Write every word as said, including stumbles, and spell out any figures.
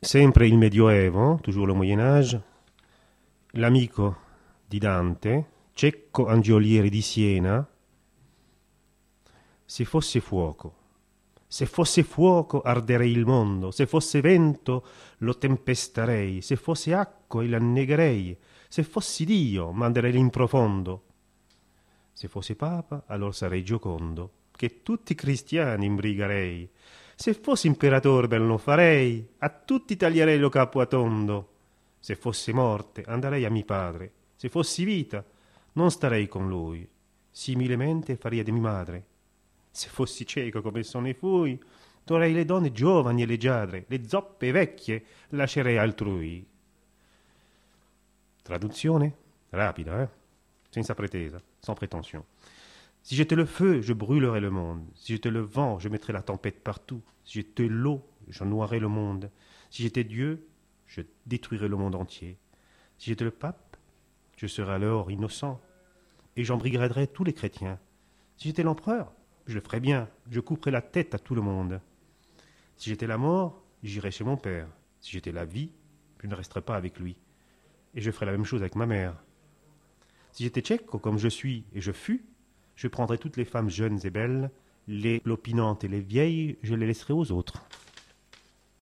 Sempre il Medioevo, toujours le Moyen Âge, l'amico di Dante, Cecco Angiolieri di Siena, se fosse fuoco, se fosse fuoco arderei il mondo, se fosse vento lo tempesterei, se fosse acqua il annegherei, se fossi Dio manderei in profondo, se fosse Papa allora sarei giocondo, che tutti i cristiani imbrigherei, se fossi imperatore ben lo farei, a tutti taglierei lo capo a tondo, se fosse morte andrei a mio padre, se fossi vita non starei con lui, similemente faria di mia madre. Se fossi cieco come sono e fui, dorei le donne giovani e leggiadre, le zoppe vecchie lascerei altrui. Traduzione rapida, eh? Senza pretesa, sans prétention. Si j'étais le feu, je brûlerais le monde. Si j'étais le vent, je mettrais la tempête partout. Si j'étais l'eau, je noierais le monde. Si j'étais Dieu, je détruirais le monde entier. Si j'étais le pape, je serais alors innocent et j'embrigaderais tous les chrétiens. Si j'étais l'empereur, je le ferais bien, je couperais la tête à tout le monde. Si j'étais la mort, j'irais chez mon père. Si j'étais la vie, je ne resterais pas avec lui. Et je ferais la même chose avec ma mère. Si j'étais Cecco, comme je suis et je fus, je prendrais toutes les femmes jeunes et belles, les clopinantes et les vieilles, je les laisserais aux autres.